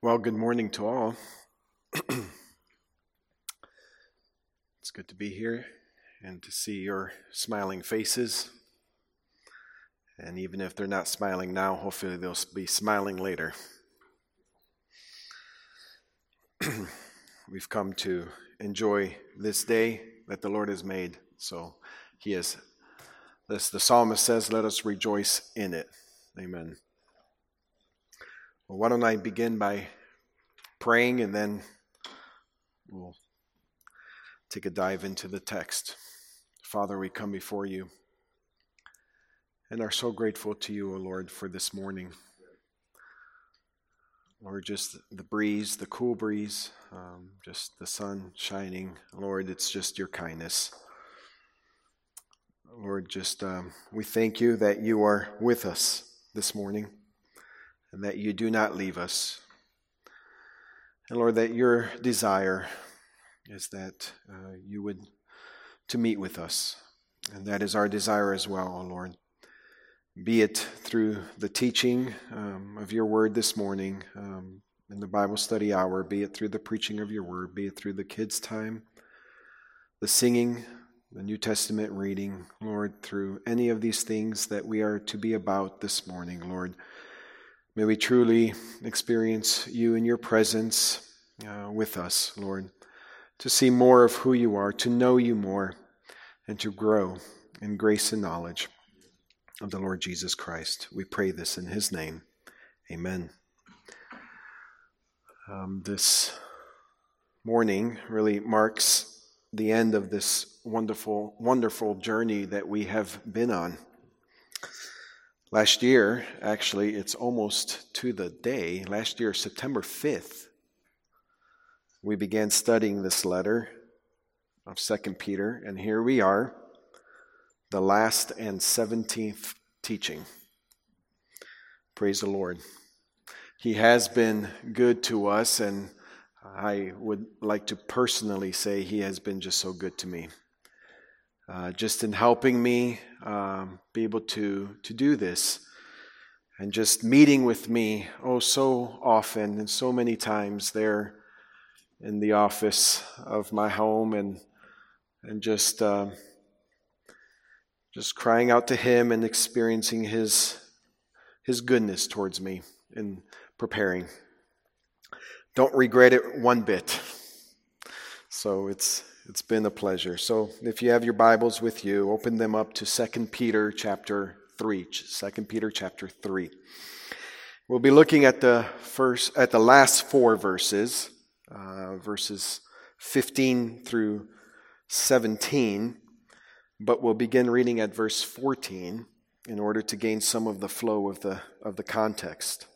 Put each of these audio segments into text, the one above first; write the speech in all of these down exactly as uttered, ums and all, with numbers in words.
Well, good morning to all. It's good to be here and to see your smiling faces. And even if they're not smiling now, hopefully they'll be smiling later. We've come to enjoy this day that the Lord has made. So he has, as the psalmist says, let us rejoice in it. Amen. Well, why don't I begin by praying, and then we'll take a dive into the text. Father, we come before you and are so grateful to you, O Lord, for this morning. Lord, just the breeze, the cool breeze, um, just the sun shining. Lord, it's just your kindness. Lord, just um, we thank you that you are with us this morning and that you do not leave us. And Lord, that your desire is that uh, you would to meet with us. And that is our desire as well, O Lord. Be it through the teaching um, of your word this morning um, in the Bible study hour, be it through the preaching of your word, be it through the kids' time, the singing, the New Testament reading, Lord, through any of these things that we are to be about this morning, Lord. May we truly experience you in your presence uh, with us, Lord, to see more of who you are, to know you more, and to grow in grace and knowledge of the Lord Jesus Christ. We pray this in his name. Amen. Um, this morning really marks the end of this wonderful, wonderful journey that we have been on. Last year, actually, it's almost to the day, last year, September fifth, we began studying this letter of Second Peter, and here we are, the last and seventeenth teaching. Praise the Lord. He has been good to us, and I would like to personally say he has been just so good to me. Uh, just in helping me um, be able to, to do this, and just meeting with me, oh, so often and so many times there in the office of my home, and and just uh, just crying out to him and experiencing his his goodness towards me in preparing. Don't regret it one bit. So it's It's been a pleasure. So if you have your Bibles with you, open them up to Second Peter chapter three. Second Peter chapter three. We'll be looking at the first, at the last four verses, uh, verses fifteen through seventeen, but we'll begin reading at verse fourteen in order to gain some of the flow of the of the context.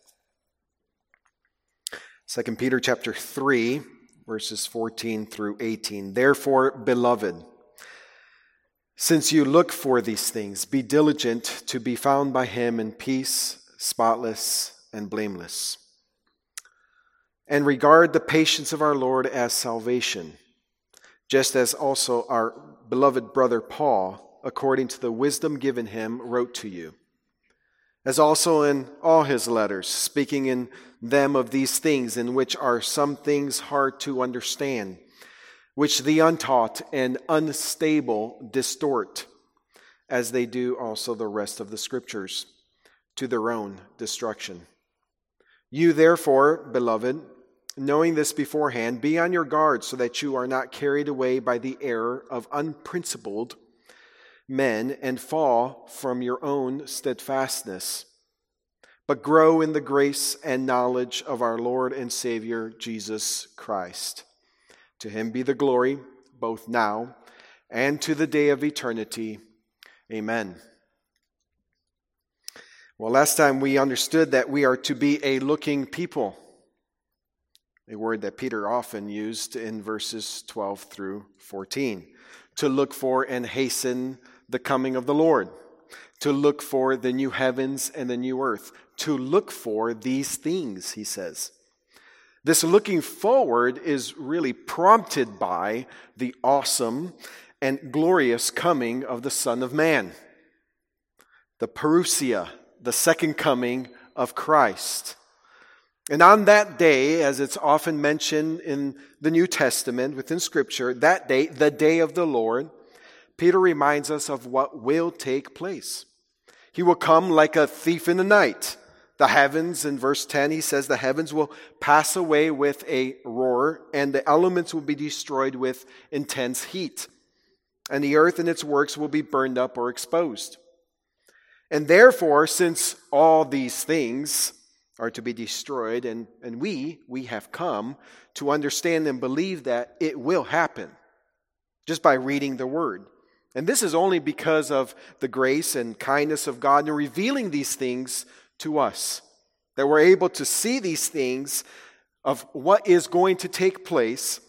Second Peter chapter three. Verses fourteen through eighteen. Therefore, beloved, since you look for these things, be diligent to be found by him in peace, spotless and blameless. And regard the patience of our Lord as salvation, just as also our beloved brother Paul, according to the wisdom given him, wrote to you. As also in all his letters, speaking in them of these things, in which are some things hard to understand, which the untaught and unstable distort, as they do also the rest of the Scriptures, to their own destruction. You therefore, beloved, knowing this beforehand, be on your guard so that you are not carried away by the error of unprincipled men and fall from your own steadfastness, but grow in the grace and knowledge of our Lord and Savior, Jesus Christ. To him be the glory, both now and to the day of eternity. Amen. Well, last time we understood that we are to be a looking people, a word that Peter often used in verses twelve through fourteen, to look for and hasten the coming of the Lord, to look for the new heavens and the new earth, to look for these things, he says. This looking forward is really prompted by the awesome and glorious coming of the Son of Man, the parousia, the second coming of Christ. And on that day, as it's often mentioned in the New Testament within Scripture, that day, the day of the Lord, Peter reminds us of what will take place. He will come like a thief in the night. The heavens, in verse ten, he says, the heavens will pass away with a roar, and the elements will be destroyed with intense heat. And the earth and its works will be burned up or exposed. And therefore, since all these things are to be destroyed, and, and we, we have come to understand and believe that it will happen just by reading the Word. And this is only because of the grace and kindness of God in revealing these things to us, that we're able to see these things of what is going to take place.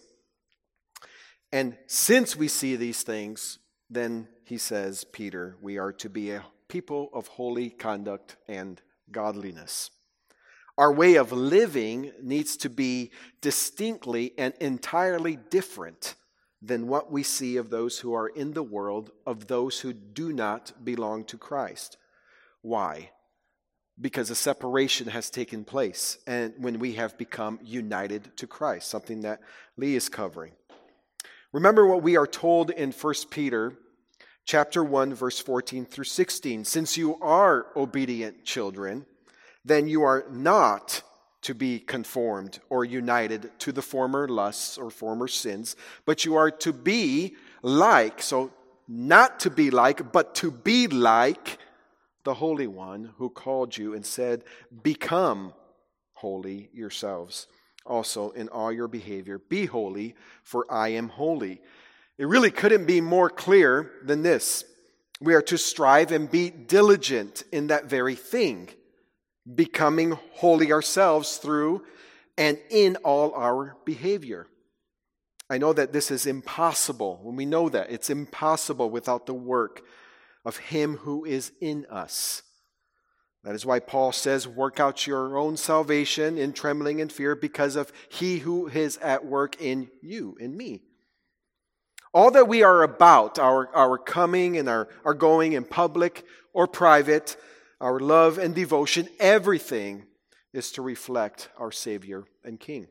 And since we see these things, then he says, Peter, we are to be a people of holy conduct and godliness. Our way of living needs to be distinctly and entirely different than what we see of those who are in the world, of those who do not belong to Christ. Why? Because a separation has taken place, and when we have become united to Christ, something that Lee is covering. Remember what we are told in First Peter chapter one, verse fourteen through sixteen. Since you are obedient children, then you are not to be conformed or united to the former lusts or former sins, but you are to be like, so not to be like, but to be like the Holy One who called you and said, become holy yourselves also in all your behavior. Be holy, for I am holy. It really couldn't be more clear than this. We are to strive and be diligent in that very thing, becoming holy ourselves through and in all our behavior. I know that this is impossible. When we know that, it's impossible without the work of Him who is in us. That is why Paul says, work out your own salvation in trembling and fear because of He who is at work in you, in me. All that we are about, our, our coming and our, our going in public or private, our love and devotion, everything is to reflect our Savior and King.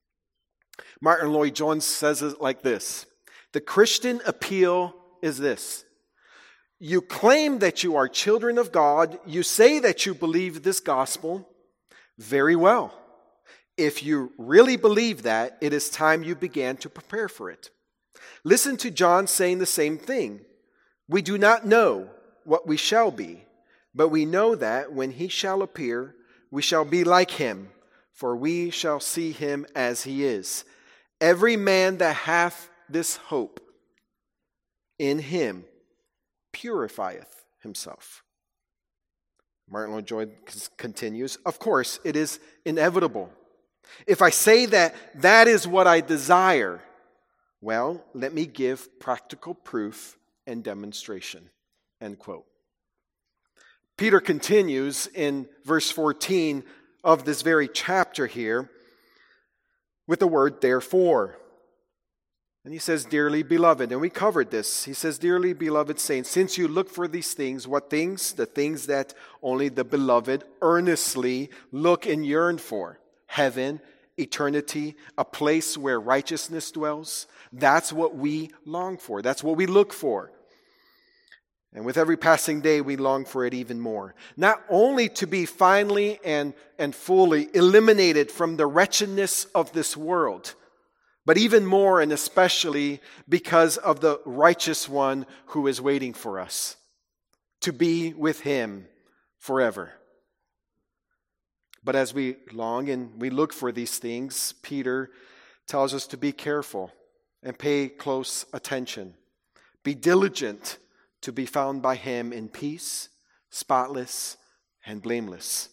Martin Lloyd-Jones says it like this: the Christian appeal is this. You claim that you are children of God. You say that you believe this gospel. Very well. If you really believe that, it is time you began to prepare for it. Listen to John saying the same thing. We do not know what we shall be, but we know that when He shall appear, we shall be like Him, for we shall see Him as He is. Every man that hath this hope in Him purifieth himself. Martin Lloyd-Jones continues, of course, it is inevitable. If I say that that is what I desire, well, let me give practical proof and demonstration. End quote. Peter continues in verse fourteen of this very chapter here with the word therefore. And he says, dearly beloved, and we covered this. He says, dearly beloved saints, since you look for these things, what things? The things that only the beloved earnestly look and yearn for. Heaven, eternity, a place where righteousness dwells. That's what we long for. That's what we look for. And with every passing day, we long for it even more. Not only to be finally and, and fully eliminated from the wretchedness of this world, but even more and especially because of the righteous one who is waiting for us, to be with Him forever. But as we long and we look for these things, Peter tells us to be careful and pay close attention. Be diligent to be found by Him in peace, spotless, and blameless.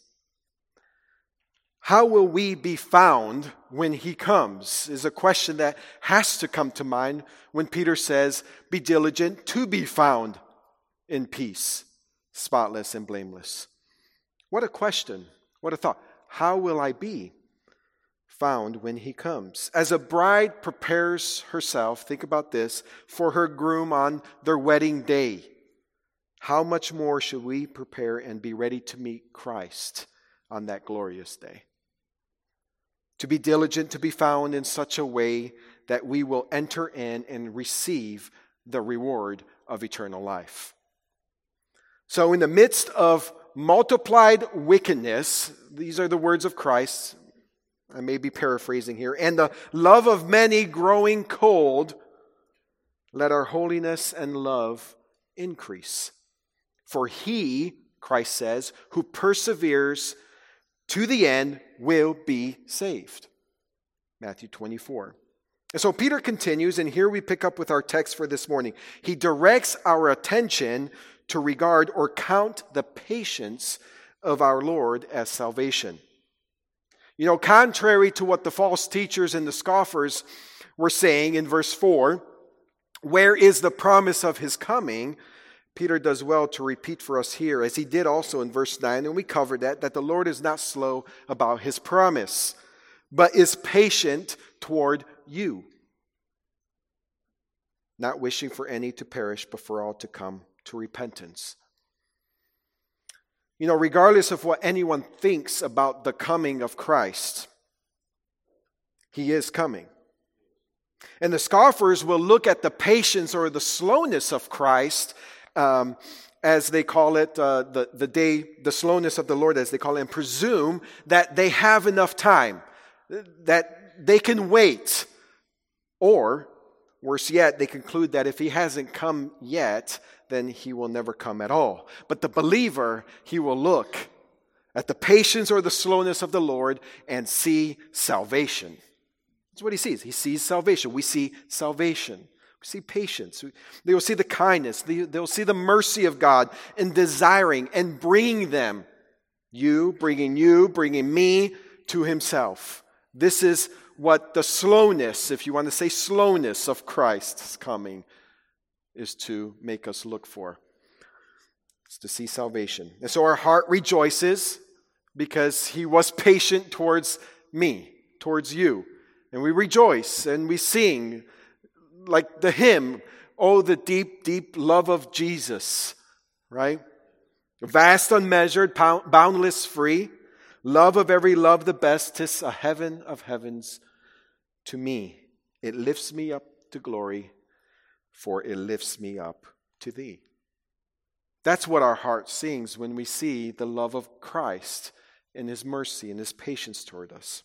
How will we be found when He comes is a question that has to come to mind when Peter says, be diligent to be found in peace, spotless, and blameless. What a question. What a thought. How will I be found when He comes? As a bride prepares herself, think about this, for her groom on their wedding day, how much more should we prepare and be ready to meet Christ on that glorious day? to be diligent to be found in such a way that we will enter in and receive the reward of eternal life. So in the midst of multiplied wickedness, these are the words of Christ, I may be paraphrasing here, and the love of many growing cold, let our holiness and love increase. For he, Christ says, who perseveres to the end will be saved. Matthew twenty-four. And so Peter continues, and here we pick up with our text for this morning. He directs our attention to regard or count the patience of our Lord as salvation. You know, contrary to what the false teachers and the scoffers were saying in verse four, where is the promise of his coming? Peter does well to repeat for us here, as he did also in verse nine, and we covered that, that the Lord is not slow about his promise, but is patient toward you, not wishing for any to perish, but for all to come to repentance. You know, regardless of what anyone thinks about the coming of Christ, he is coming. And the scoffers will look at the patience or the slowness of Christ, um, as they call it, uh, the, the day, the slowness of the Lord, as they call it, and presume that they have enough time, that they can wait. Or, worse yet, they conclude that if he hasn't come yet, then he will never come at all. But the believer, he will look at the patience or the slowness of the Lord and see salvation. That's what he sees. He sees salvation. We see salvation. We see patience. They will see the kindness. They will see the mercy of God in desiring and bringing them, you, bringing you, bringing me to himself. This is what the slowness, if you want to say slowness of Christ's coming, is to make us look for. It's to see salvation. And so our heart rejoices because he was patient towards me, towards you. And we rejoice and we sing like the hymn, oh, the deep, deep love of Jesus, right? Vast, unmeasured, boundless, free, love of every love the best, 'tis a heaven of heavens to me. It lifts me up to glory, for it lifts me up to thee. That's what our heart sings when we see the love of Christ and his mercy and his patience toward us.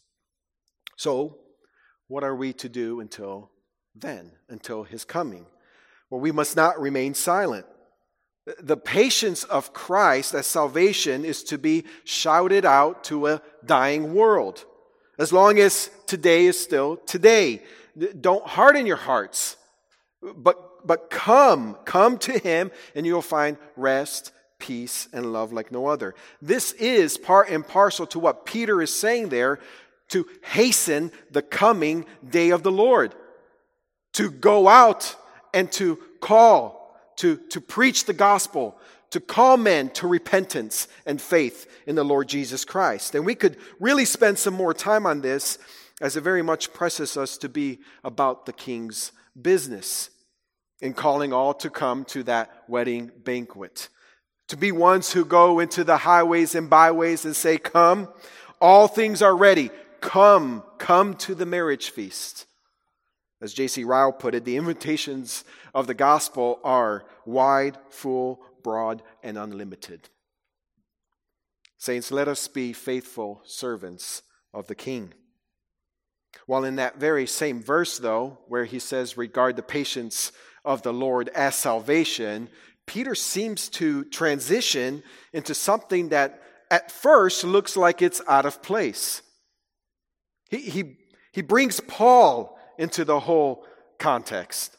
So, what are we to do until then, until his coming? Well, we must not remain silent. The patience of Christ as salvation is to be shouted out to a dying world. As long as today is still today. Don't harden your hearts, but, but come, come to him and you'll find rest, peace, and love like no other. This is part and parcel to what Peter is saying there, to hasten the coming day of the Lord. To go out and to call, to, to preach the gospel, to call men to repentance and faith in the Lord Jesus Christ. And we could really spend some more time on this, as it very much presses us to be about the King's business in calling all to come to that wedding banquet. To be ones who go into the highways and byways and say, come, all things are ready. Come, come to the marriage feast. As J C Ryle put it, the invitations of the gospel are wide, full, broad, and unlimited. Saints, let us be faithful servants of the King. While in that very same verse, though, where he says, regard the patience of the Lord as salvation, Peter seems to transition into something that at first looks like it's out of place. He, he, he brings Paul into the whole context.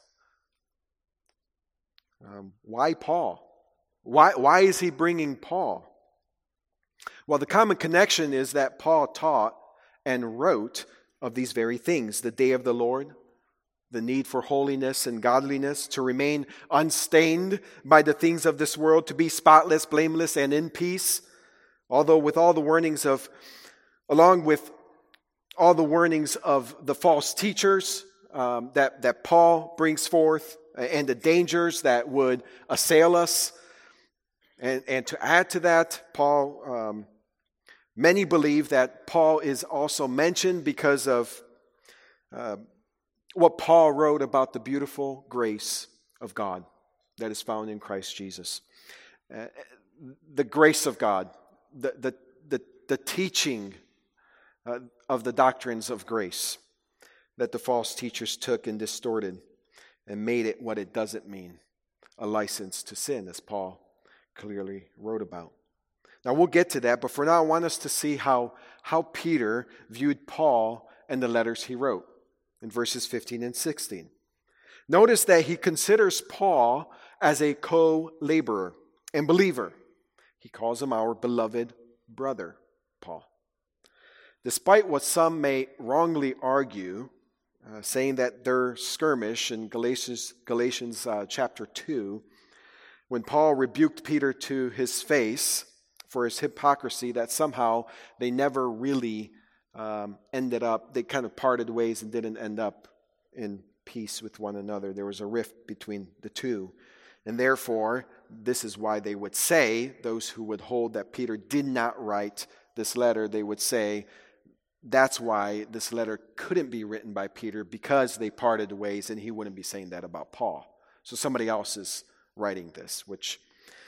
Um, why Paul? Why, why is he bringing Paul? Well, the common connection is that Paul taught and wrote of these very things. The day of the Lord, the need for holiness and godliness, to remain unstained by the things of this world, to be spotless, blameless, and in peace. Although with all the warnings of, along with all the warnings of the false teachers um, that, that Paul brings forth, and the dangers that would assail us. And, and to add to that, Paul um, Many believe that Paul is also mentioned because of uh, what Paul wrote about the beautiful grace of God that is found in Christ Jesus. Uh, the grace of God, the, the, the, the teaching uh, of the doctrines of grace that the false teachers took and distorted and made it what it doesn't mean, a license to sin, as Paul clearly wrote about. Now we'll get to that, but for now I want us to see how, how Peter viewed Paul and the letters he wrote in verses fifteen and sixteen. Notice that he considers Paul as a co-laborer and believer. He calls him our beloved brother, Paul. Despite what some may wrongly argue, uh, saying that their skirmish in Galatians, Galatians uh, chapter two, when Paul rebuked Peter to his face for his hypocrisy, that somehow they never really um, ended up, they kind of parted ways and didn't end up in peace with one another. There was a rift between the two. And therefore, this is why they would say, those who would hold that Peter did not write this letter, they would say, that's why this letter couldn't be written by Peter, because they parted ways, and he wouldn't be saying that about Paul. So somebody else is writing this, which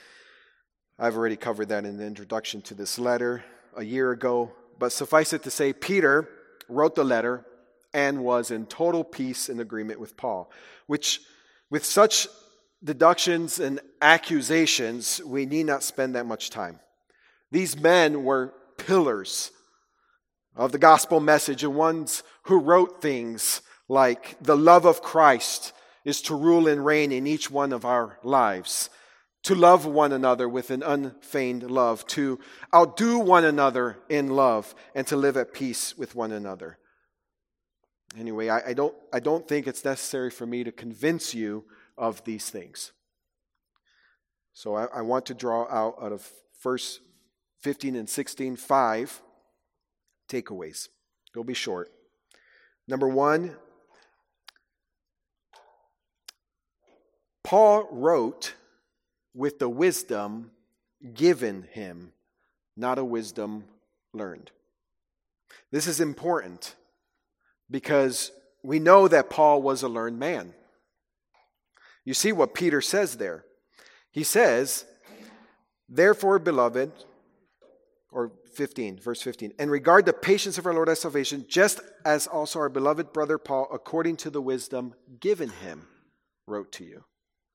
I've already covered that in the introduction to this letter a year ago. But suffice it to say, Peter wrote the letter and was in total peace and agreement with Paul, which with such deductions and accusations, we need not spend that much time. These men were pillars of the gospel message, and ones who wrote things like the love of Christ is to rule and reign in each one of our lives, to love one another with an unfeigned love, to outdo one another in love, and to live at peace with one another. Anyway, I, I don't I don't think it's necessary for me to convince you of these things. So I, I want to draw out out of verse fifteen and sixteen, five takeaways. They'll be short. Number one, Paul wrote with the wisdom given him, not a wisdom learned. This is important because we know that Paul was a learned man. You see what Peter says there. He says, therefore, beloved, or fifteen, verse fifteen, and regard the patience of our Lord as salvation, just as also our beloved brother Paul, according to the wisdom given him, wrote to you.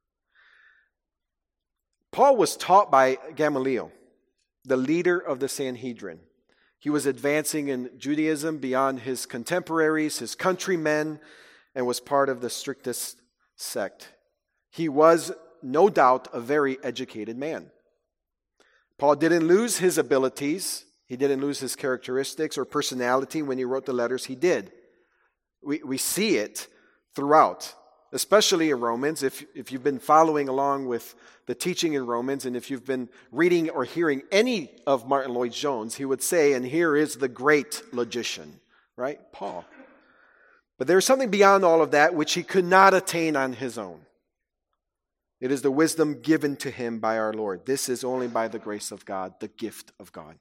Paul was taught by Gamaliel, the leader of the Sanhedrin. He was advancing in Judaism beyond his contemporaries, his countrymen, and was part of the strictest sect. He was, no doubt, a very educated man. Paul didn't lose his abilities. He didn't lose his characteristics or personality when he wrote the letters he did. We, we see it throughout, especially in Romans. If, if you've been following along with the teaching in Romans, and if you've been reading or hearing any of Martin Lloyd-Jones, he would say, and here is the great logician, right? Paul. But there's something beyond all of that which he could not attain on his own. It is the wisdom given to him by our Lord. This is only by the grace of God, the gift of God.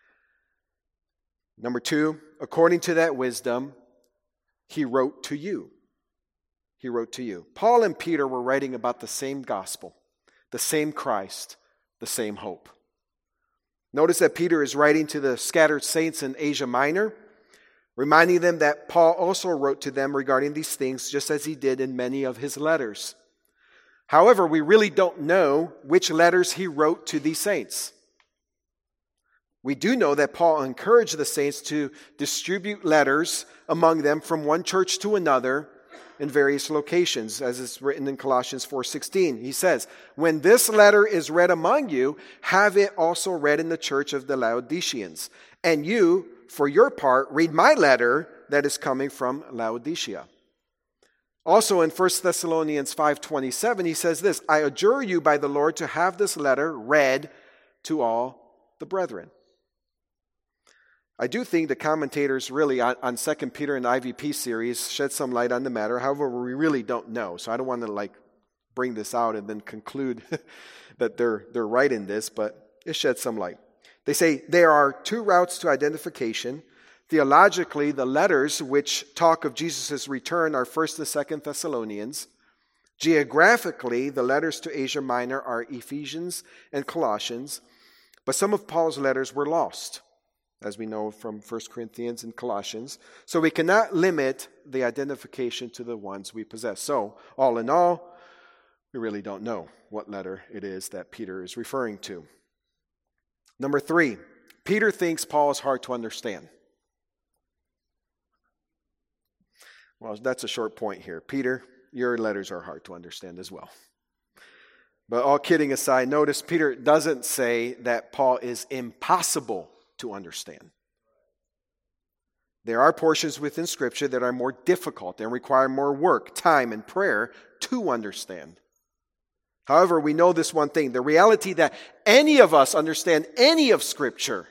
Number two, according to that wisdom, he wrote to you. He wrote to you. Paul and Peter were writing about the same gospel, the same Christ, the same hope. Notice that Peter is writing to the scattered saints in Asia Minor, reminding them that Paul also wrote to them regarding these things, just as he did in many of his letters. However, we really don't know which letters he wrote to these saints. We do know that Paul encouraged the saints to distribute letters among them from one church to another in various locations, as is written in Colossians four sixteen. He says, when this letter is read among you, have it also read in the church of the Laodiceans. And you, for your part, read my letter that is coming from Laodicea. Also in First Thessalonians five twenty-seven, he says this, I adjure you by the Lord to have this letter read to all the brethren. I do think the commentators really on, on Second Peter and the I V P series shed some light on the matter. However, we really don't know. So I don't want to like bring this out and then conclude that they're they're right in this, but it sheds some light. They say there are two routes to identification. Theologically, the letters which talk of Jesus' return are First and Second Thessalonians. Geographically, the letters to Asia Minor are Ephesians and Colossians. But some of Paul's letters were lost, as we know from First Corinthians and Colossians. So we cannot limit the identification to the ones we possess. So, all in all, we really don't know what letter it is that Peter is referring to. Number three, Peter thinks Paul is hard to understand. Well, that's a short point here. Peter, your letters are hard to understand as well. But all kidding aside, notice Peter doesn't say that Paul is impossible to understand. There are portions within Scripture that are more difficult and require more work, time, and prayer to understand. However, we know this one thing, the reality that any of us understand any of Scripture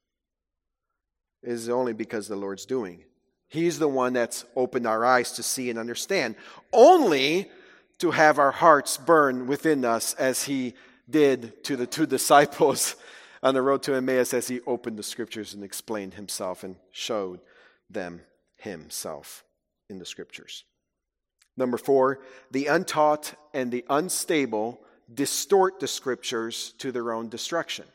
is only because the Lord's doing. He's the one that's opened our eyes to see and understand, only to have our hearts burn within us as He did to the two disciples on the road to Emmaus as He opened the Scriptures and explained Himself and showed them Himself in the Scriptures. Number four, the untaught and the unstable distort the Scriptures to their own destruction.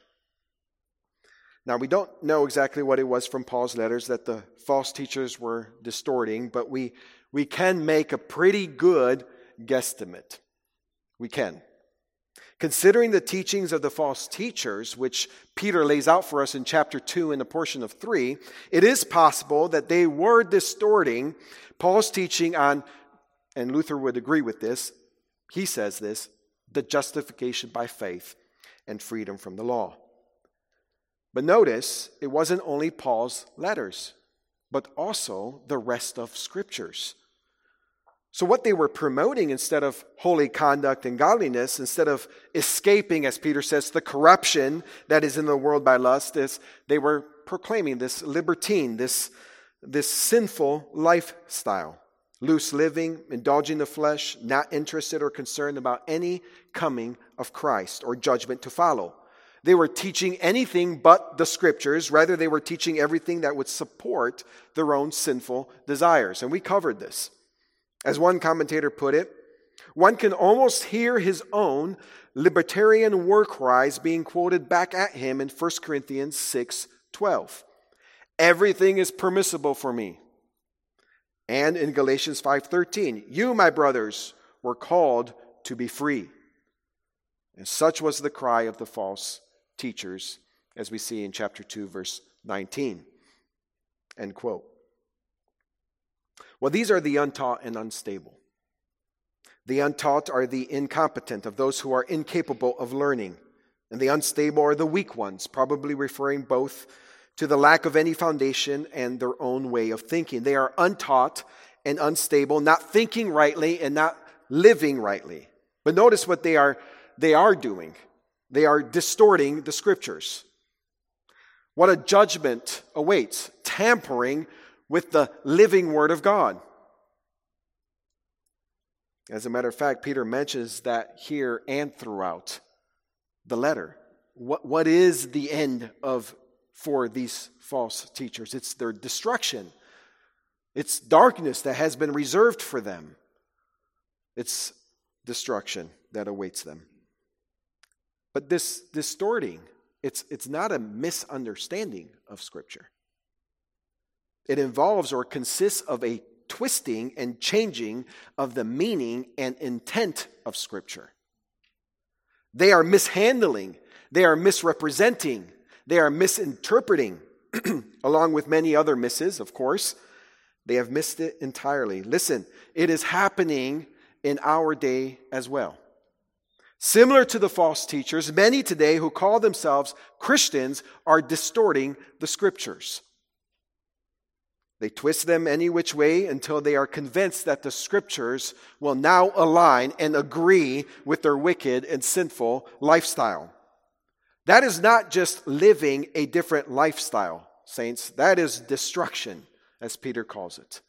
Now, we don't know exactly what it was from Paul's letters that the false teachers were distorting, but we, we can make a pretty good guesstimate. We can. Considering the teachings of the false teachers, which Peter lays out for us in chapter two and a portion of three, it is possible that they were distorting Paul's teaching on, and Luther would agree with this, he says this, the justification by faith and freedom from the law. But notice, it wasn't only Paul's letters, but also the rest of Scriptures. So what they were promoting instead of holy conduct and godliness, instead of escaping, as Peter says, the corruption that is in the world by lust, is they were proclaiming this libertine, this, this sinful lifestyle. Loose living, indulging the flesh, not interested or concerned about any coming of Christ or judgment to follow. They were teaching anything but the Scriptures. Rather, they were teaching everything that would support their own sinful desires. And we covered this. As one commentator put it, one can almost hear his own libertarian war cries being quoted back at him in First Corinthians six twelve. Everything is permissible for me. And in Galatians five thirteen, you, my brothers, were called to be free. And such was the cry of the false teachers, as we see in chapter two, verse nineteen. End quote. Well, these are the untaught and unstable. The untaught are the incompetent, of those who are incapable of learning. And the unstable are the weak ones, probably referring both to the lack of any foundation and their own way of thinking. They are untaught and unstable, not thinking rightly and not living rightly. But notice what they are, they are doing. They are distorting the Scriptures. What a judgment awaits, tampering with the living Word of God. As a matter of fact, Peter mentions that here and throughout the letter. What, what is the end of for these false teachers? It's their destruction. It's darkness that has been reserved for them. It's destruction that awaits them. But this distorting, it's, it's not a misunderstanding of Scripture. It involves or consists of a twisting and changing of the meaning and intent of Scripture. They are mishandling, they are misrepresenting, they are misinterpreting, along with many other misses, of course. They have missed it entirely. Listen, it is happening in our day as well. Similar to the false teachers, many today who call themselves Christians are distorting the Scriptures. They twist them any which way until they are convinced that the Scriptures will now align and agree with their wicked and sinful lifestyle. That is not just living a different lifestyle, saints. That is destruction, as Peter calls it.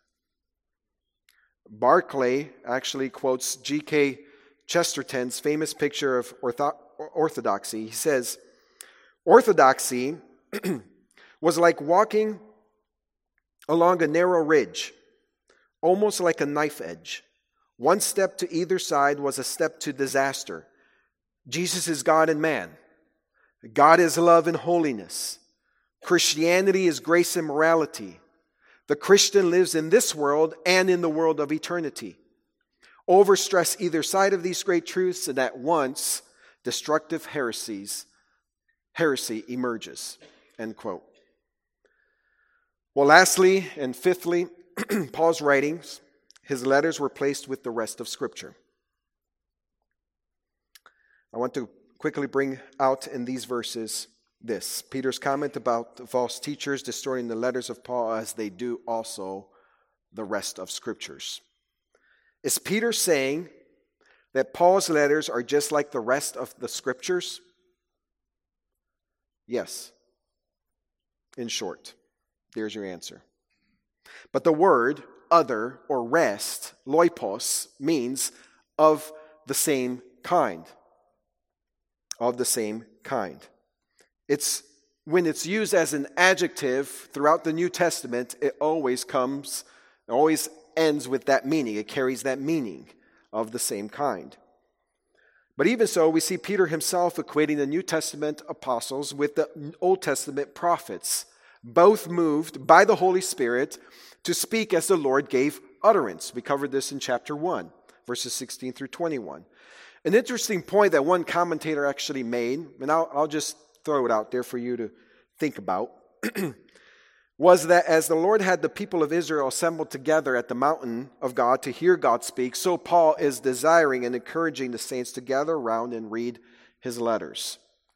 Barclay actually quotes G K Chesterton's famous picture of ortho- orthodoxy. He says, orthodoxy was like walking along a narrow ridge, almost like a knife edge. One step to either side was a step to disaster. Jesus is God and man. God is love and holiness. Christianity is grace and morality. The Christian lives in this world and in the world of eternity. Overstress either side of these great truths, and at once destructive heresies, heresy emerges. End quote. Well, lastly and fifthly, Paul's writings, his letters were placed with the rest of Scripture. I want to quickly bring out in these verses this. Peter's comment about the false teachers distorting the letters of Paul as they do also the rest of Scriptures. Is Peter saying that Paul's letters are just like the rest of the Scriptures? Yes. In short, there's your answer. But the word other or rest, loipos, means of the same kind. Of the same kind. It's when it's used as an adjective throughout the New Testament, it always comes, it always ends with that meaning. It carries that meaning of the same kind. But even so, we see Peter himself equating the New Testament apostles with the Old Testament prophets, both moved by the Holy Spirit to speak as the Lord gave utterance. We covered this in chapter one, verses sixteen through twenty-one. An interesting point that one commentator actually made, and I'll, I'll just throw it out there for you to think about, was that as the Lord had the people of Israel assembled together at the mountain of God to hear God speak, so Paul is desiring and encouraging the saints to gather around and read his letters.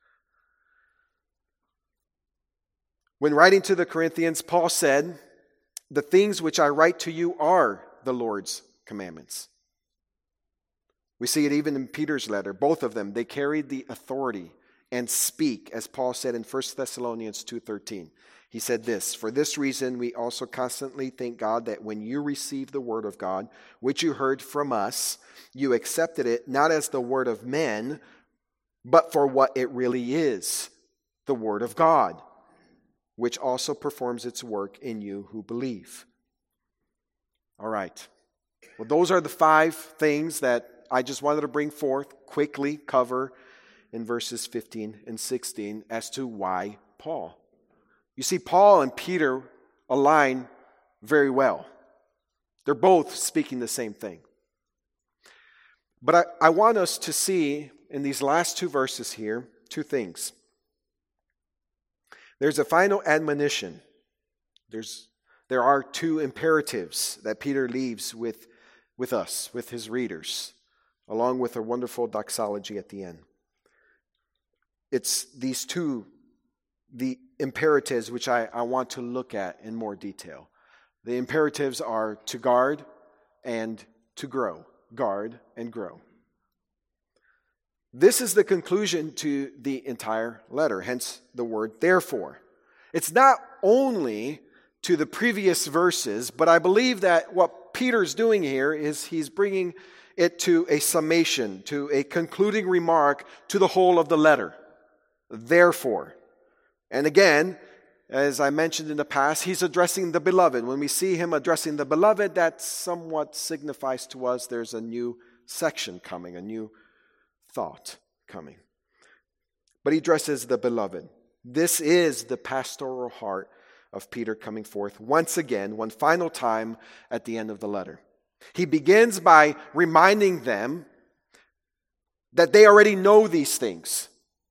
When writing to the Corinthians, Paul said, "The things which I write to you are the Lord's commandments." We see it even in Peter's letter. Both of them, they carried the authority and speak, as Paul said in First Thessalonians two thirteen. He said this, "For this reason we also constantly thank God that when you received the word of God, which you heard from us, you accepted it not as the word of men, but for what it really is, the word of God, which also performs its work in you who believe." All right. Well, those are the five things that I just wanted to bring forth, quickly cover in verses fifteen and sixteen as to why Paul. You see, Paul and Peter align very well. They're both speaking the same thing. But I, I want us to see in these last two verses here, two things. There's a final admonition. There's, there are two imperatives that Peter leaves with, with us, with his readers, along with a wonderful doxology at the end. It's these two, the imperatives, which I, I want to look at in more detail. The imperatives are to guard and to grow. Guard and grow. This is the conclusion to the entire letter, hence the word therefore. It's not only to the previous verses, but I believe that what Peter's doing here is he's bringing it to a summation, to a concluding remark to the whole of the letter. Therefore. And again, as I mentioned in the past, he's addressing the beloved. When we see him addressing the beloved, that somewhat signifies to us there's a new section coming, a new thought coming. But he addresses the beloved. This is the pastoral heart of Peter coming forth once again, one final time at the end of the letter. He begins by reminding them that they already know these things.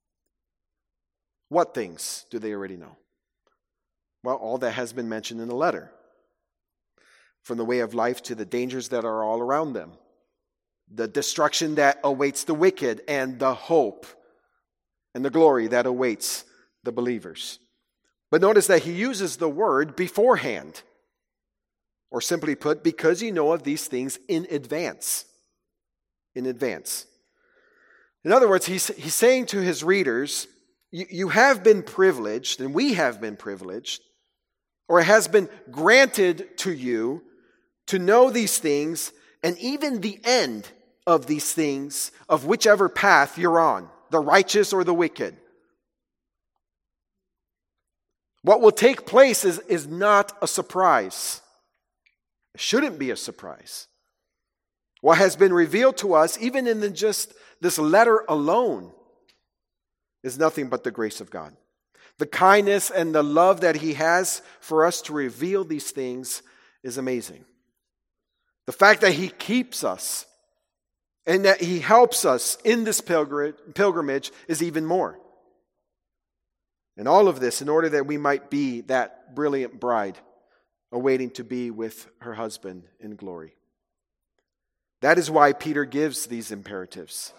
What things do they already know? Well, all that has been mentioned in the letter. From the way of life to the dangers that are all around them. The destruction that awaits the wicked and the hope and the glory that awaits the believers. But notice that he uses the word beforehand. Or simply put, because you know of these things in advance. In advance. In other words, he's, he's saying to his readers, you, you have been privileged, and we have been privileged, or it has been granted to you to know these things, and even the end of these things, of whichever path you're on, the righteous or the wicked. What will take place is, is not a surprise. It shouldn't be a surprise. What has been revealed to us, even in the just this letter alone, is nothing but the grace of God. The kindness and the love that He has for us to reveal these things is amazing. The fact that He keeps us and that He helps us in this pilgrimage is even more. And all of this in order that we might be that brilliant bride awaiting to be with her husband in glory. That is why Peter gives these imperatives.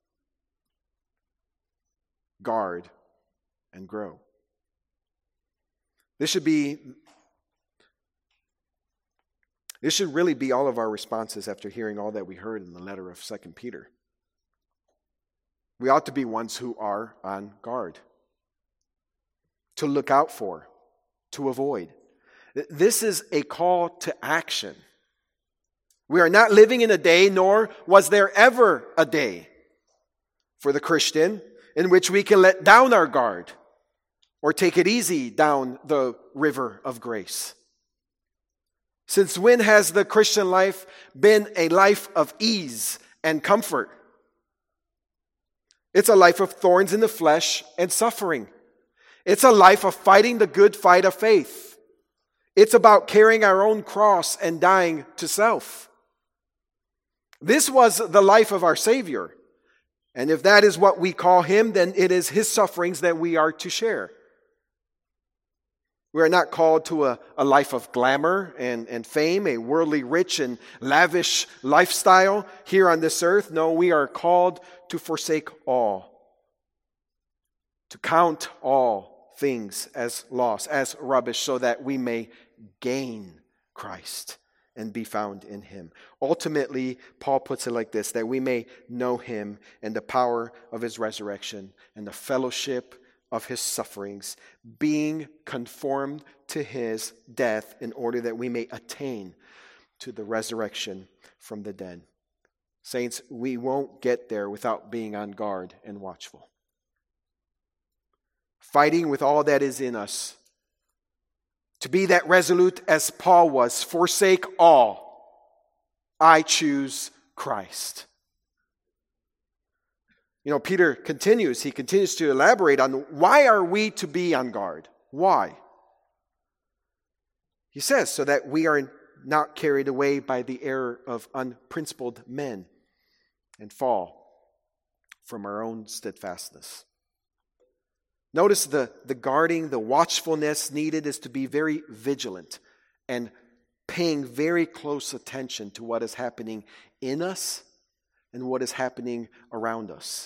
Guard and grow. This should be, this should really be all of our responses after hearing all that we heard in the letter of Second Peter. We ought to be ones who are on guard, to look out for, to avoid. This is a call to action. We are not living in a day, nor was there ever a day for the Christian in which we can let down our guard or take it easy down the river of grace. Since when has the Christian life been a life of ease and comfort? It's a life of thorns in the flesh and suffering. It's a life of fighting the good fight of faith. It's about carrying our own cross and dying to self. This was the life of our Savior. And if that is what we call Him, then it is His sufferings that we are to share. We are not called to a, a life of glamour and, and fame, a worldly rich and lavish lifestyle here on this earth. No, we are called to forsake all, to count all things as loss, as rubbish, so that we may gain Christ and be found in Him. Ultimately, Paul puts it like this, that we may know Him and the power of His resurrection and the fellowship of His sufferings, being conformed to His death in order that we may attain to the resurrection from the dead. Saints, we won't get there without being on guard and watchful. Fighting with all that is in us. To be that resolute as Paul was, forsake all. I choose Christ. You know, Peter continues, he continues to elaborate on why are we to be on guard? Why? He says, so that we are not carried away by the error of unprincipled men and fall from our own steadfastness. Notice the, the guarding, the watchfulness needed is to be very vigilant and paying very close attention to what is happening in us and what is happening around us.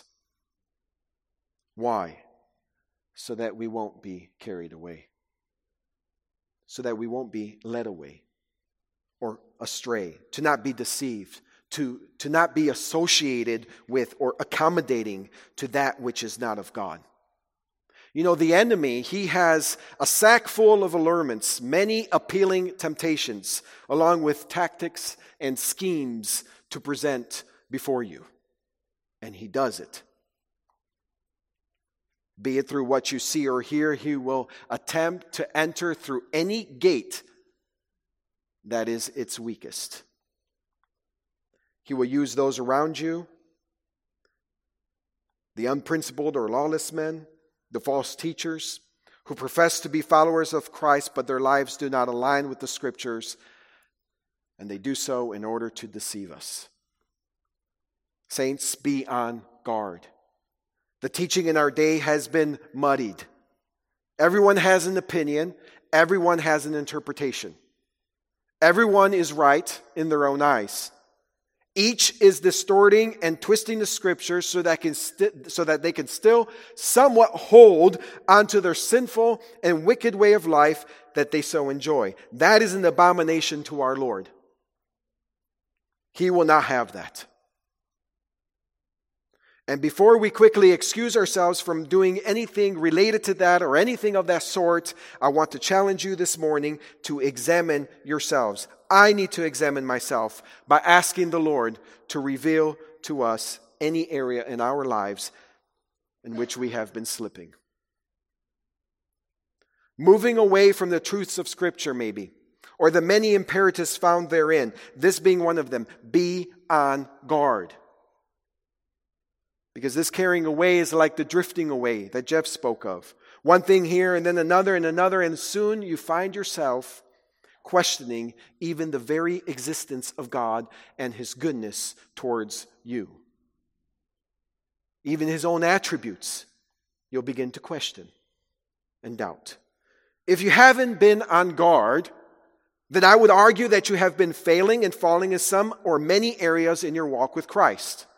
Why? So that we won't be carried away. So that we won't be led away or astray, to not be deceived, to, to not be associated with or accommodating to that which is not of God. You know, the enemy, he has a sack full of allurements, many appealing temptations, along with tactics and schemes to present before you. And he does it. Be it through what you see or hear, he will attempt to enter through any gate that is its weakest. He will use those around you, the unprincipled or lawless men, the false teachers who profess to be followers of Christ, but their lives do not align with the Scriptures, and they do so in order to deceive us. Saints, be on guard. The teaching in our day has been muddied. Everyone has an opinion. Everyone has an interpretation. Everyone is right in their own eyes. Each is distorting and twisting the Scriptures so that, can st- so that they can still somewhat hold onto their sinful and wicked way of life that they so enjoy. That is an abomination to our Lord. He will not have that. And before we quickly excuse ourselves from doing anything related to that or anything of that sort, I want to challenge you this morning to examine yourselves. I need to examine myself by asking the Lord to reveal to us any area in our lives in which we have been slipping. moving away from the truths of Scripture maybe, or the many imperatives found therein, this being one of them, be on guard. Because this carrying away is like the drifting away that Jeff spoke of. One thing here and then another and another, and soon you find yourself questioning even the very existence of God and His goodness towards you. Even His own attributes, you'll begin to question and doubt. If you haven't been on guard, then I would argue that you have been failing and falling in some or many areas in your walk with Christ.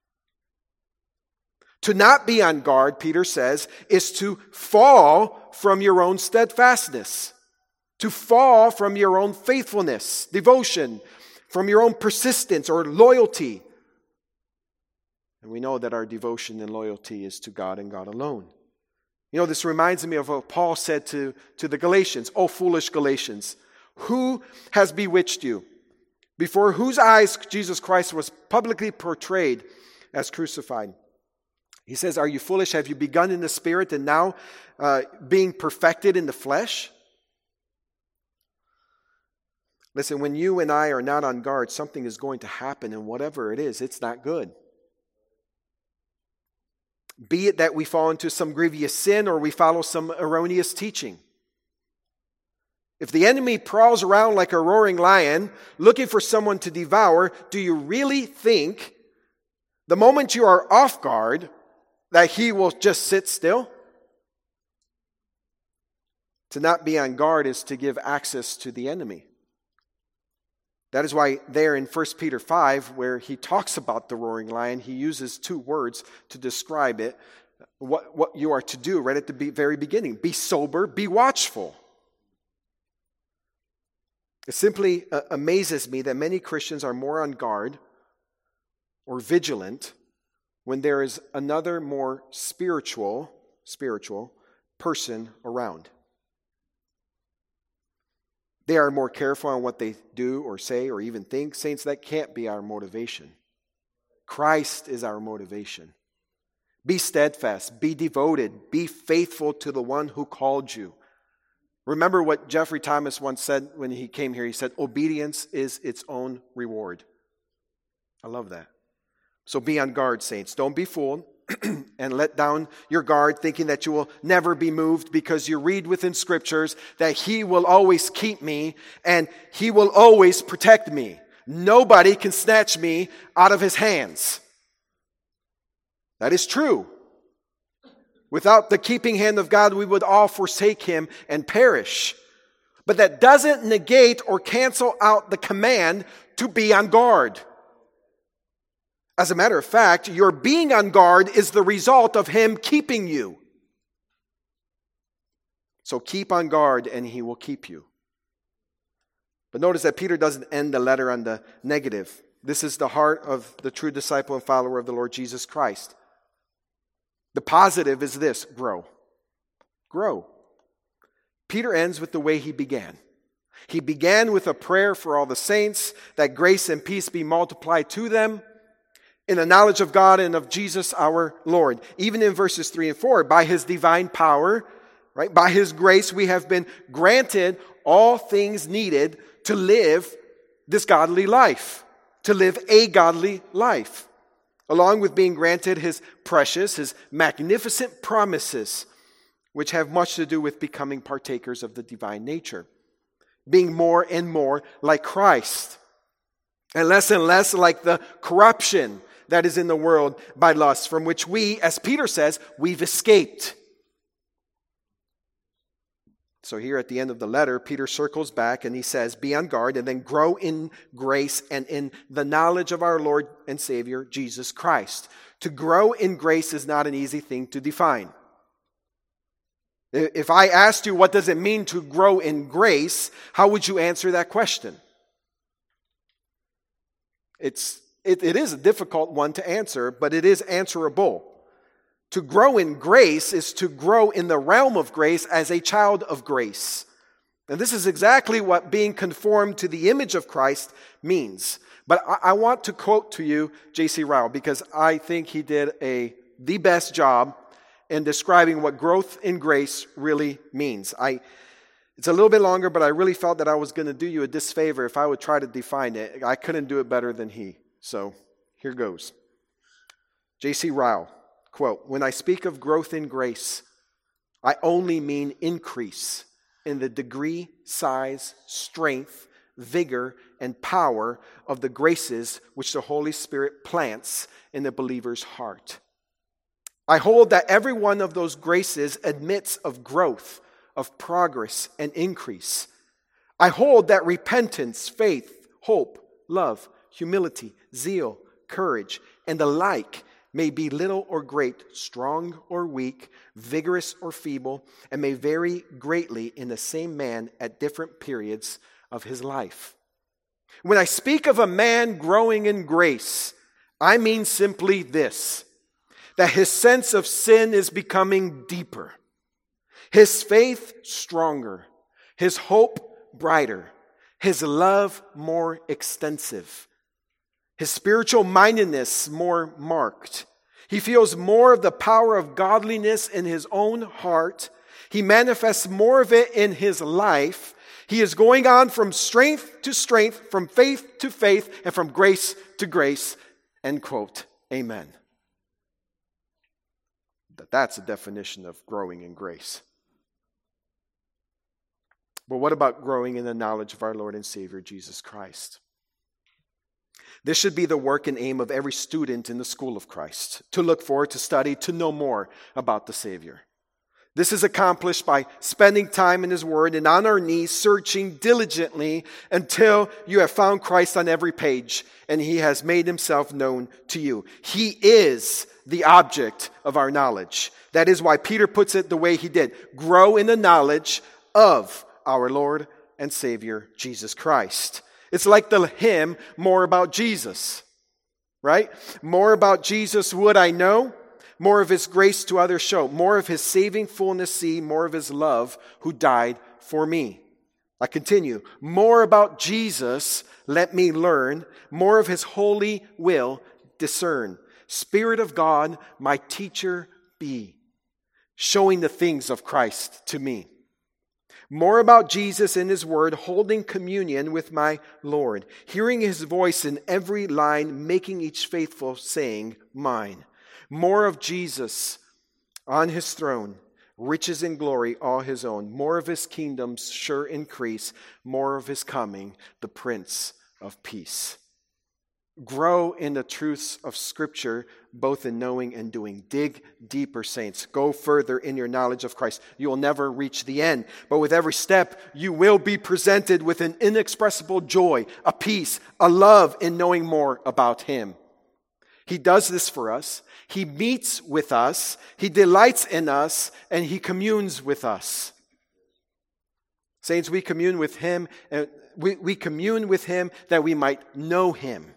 To not be on guard, Peter says, is to fall from your own steadfastness, to fall from your own faithfulness, devotion, from your own persistence or loyalty. And we know that our devotion and loyalty is to God and God alone. You know, this reminds me of what Paul said to, to the Galatians. "O foolish Galatians, who has bewitched you? Before whose eyes Jesus Christ was publicly portrayed as crucified." He says, "Are you foolish? Have you begun in the Spirit and now uh, being perfected in the flesh?" Listen, when you and I are not on guard, something is going to happen, and whatever it is, it's not good. Be it that we fall into some grievous sin or we follow some erroneous teaching. If the enemy prowls around like a roaring lion, looking for someone to devour, do you really think the moment you are off guard that he will just sit still? To not be on guard is to give access to the enemy. That is why there in First Peter five, where he talks about the roaring lion, he uses two words to describe it, what, what you are to do right at the very beginning. Be sober, be watchful. It simply uh, amazes me that many Christians are more on guard or vigilant when there is another more spiritual, spiritual person around. They are more careful on what they do or say or even think. Saints, that can't be our motivation. Christ is our motivation. Be steadfast, be devoted, be faithful to the one who called you. Remember what Jeffrey Thomas once said when he came here. He said, "Obedience is its own reward." I love that. So be on guard, saints. Don't be fooled and let down your guard thinking that you will never be moved, because you read within Scriptures that He will always keep me and He will always protect me. Nobody can snatch me out of His hands. That is true. Without the keeping hand of God, we would all forsake Him and perish. But that doesn't negate or cancel out the command to be on guard. As a matter of fact, your being on guard is the result of Him keeping you. So keep on guard and He will keep you. But notice that Peter doesn't end the letter on the negative. This is the heart of the true disciple and follower of the Lord Jesus Christ. The positive is this: grow. Grow. Peter ends with the way he began. He began with a prayer for all the saints, that grace and peace be multiplied to them in the knowledge of God and of Jesus our Lord. Even in verses three and four, by His divine power, right, by His grace, we have been granted all things needed to live this godly life, to live a godly life, along with being granted His precious, His magnificent promises, which have much to do with becoming partakers of the divine nature, being more and more like Christ, and less and less like the corruption that is in the world by lust, from which we, as Peter says, we've escaped. So here at the end of the letter, Peter circles back and he says, be on guard and then grow in grace and in the knowledge of our Lord and Savior, Jesus Christ. To grow in grace is not an easy thing to define. If I asked you, what does it mean to grow in grace? How would you answer that question? It's It, it is a difficult one to answer, but it is answerable. To grow in grace is to grow in the realm of grace as a child of grace. And this is exactly what being conformed to the image of Christ means. But I, I want to quote to you J C Ryle, because I think he did a the best job in describing what growth in grace really means. I, it's a little bit longer, but I really felt that I was going to do you a disfavor if I would try to define it. I couldn't do it better than he. So here goes. J C Ryle, quote, "When I speak of growth in grace, I only mean increase in the degree, size, strength, vigor, and power of the graces which the Holy Spirit plants in the believer's heart. I hold that every one of those graces admits of growth, of progress, and increase. I hold that repentance, faith, hope, love, humility, zeal, courage, and the like may be little or great, strong or weak, vigorous or feeble, and may vary greatly in the same man at different periods of his life. When I speak of a man growing in grace, I mean simply this, that his sense of sin is becoming deeper, his faith stronger, his hope brighter, his love more extensive, his spiritual mindedness more marked. He feels more of the power of godliness in his own heart. He manifests more of it in his life. He is going on from strength to strength, from faith to faith, and from grace to grace. End quote. Amen. That's a definition of growing in grace. But what about growing in the knowledge of our Lord and Savior, Jesus Christ? This should be the work and aim of every student in the school of Christ, to look for, to study, to know more about the Savior. This is accomplished by spending time in His Word and on our knees, searching diligently until you have found Christ on every page and He has made Himself known to you. He is the object of our knowledge. That is why Peter puts it the way he did. Grow in the knowledge of our Lord and Savior, Jesus Christ. It's like the hymn, More About Jesus, right? More about Jesus would I know, more of His grace to others show, more of His saving fullness see, more of His love who died for me. I continue, more about Jesus let me learn, more of His holy will discern. Spirit of God, my teacher be, showing the things of Christ to me. More about Jesus in His Word, holding communion with my Lord, hearing His voice in every line, making each faithful saying mine. More of Jesus on His throne, riches and glory all His own. More of His kingdom's sure increase, more of His coming, the Prince of Peace. Grow in the truths of Scripture, both in knowing and doing. Dig deeper, saints. Go further in your knowledge of Christ. You will never reach the end. But with every step, you will be presented with an inexpressible joy, a peace, a love in knowing more about Him. He does this for us. He meets with us. He delights in us. And He communes with us. Saints, we commune with Him. And we, we commune with Him that we might know Him.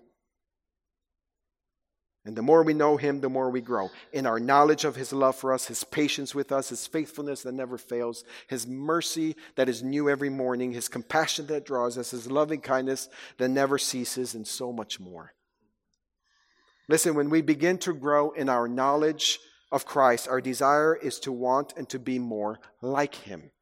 And the more we know Him, the more we grow in our knowledge of His love for us, His patience with us, His faithfulness that never fails, His mercy that is new every morning, His compassion that draws us, His loving kindness that never ceases, and so much more. Listen, when we begin to grow in our knowledge of Christ, our desire is to want and to be more like Him.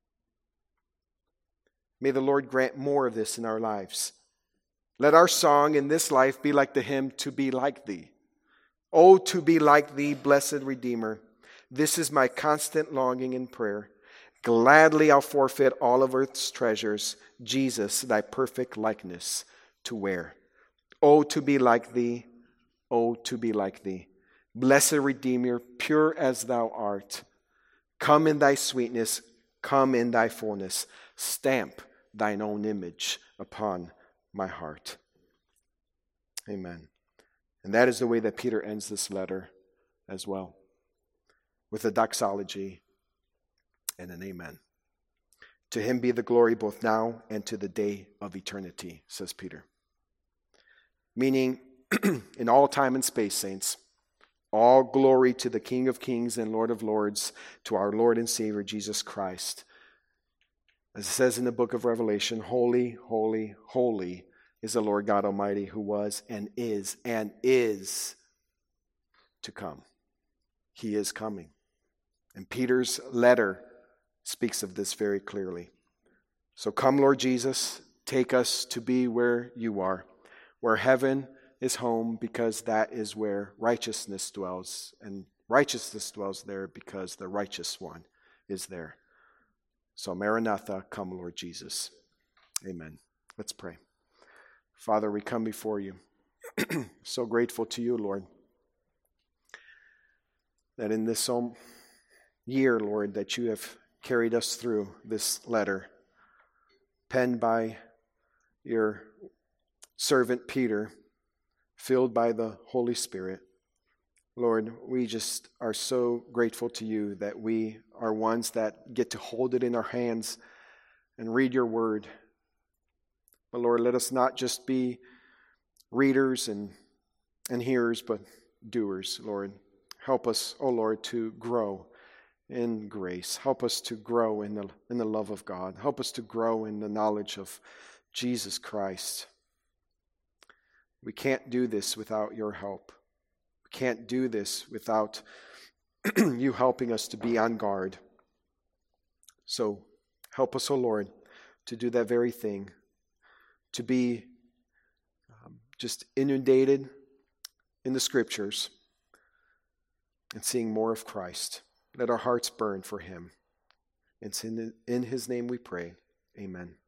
May the Lord grant more of this in our lives. Let our song in this life be like the hymn, To Be Like Thee. Oh, to be like Thee, blessed Redeemer. This is my constant longing and prayer. Gladly I'll forfeit all of earth's treasures, Jesus, Thy perfect likeness to wear. Oh, to be like Thee. Oh, to be like Thee. Blessed Redeemer, pure as Thou art. Come in Thy sweetness, come in Thy fullness. Stamp Thine own image upon my heart. Amen. And that is the way that Peter ends this letter as well, with a doxology and an amen. To Him be the glory both now and to the day of eternity, says Peter. Meaning, in all time and space, saints, all glory to the King of Kings and Lord of Lords, to our Lord and Savior, Jesus Christ. As it says in the book of Revelation, holy, holy, holy is the Lord God Almighty, who was and is and is to come. He is coming. And Peter's letter speaks of this very clearly. So come, Lord Jesus, take us to be where you are, where heaven is home, because that is where righteousness dwells, and righteousness dwells there because the righteous one is there. So Maranatha, come, Lord Jesus. Amen. Let's pray. Father, we come before you. So grateful to you, Lord, that in this year, Lord, that you have carried us through this letter, penned by your servant Peter, filled by the Holy Spirit. Lord, we just are so grateful to you that we are ones that get to hold it in our hands and read your word. But Lord, let us not just be readers and, and hearers, but doers, Lord. Help us, oh Lord, to grow in grace. Help us to grow in the, in the love of God. Help us to grow in the knowledge of Jesus Christ. We can't do this without your help. We can't do this without you helping us to be on guard. So help us, O Lord, to do that very thing, to be um, just inundated in the Scriptures and seeing more of Christ. Let our hearts burn for him. It's in, in his name we pray. Amen.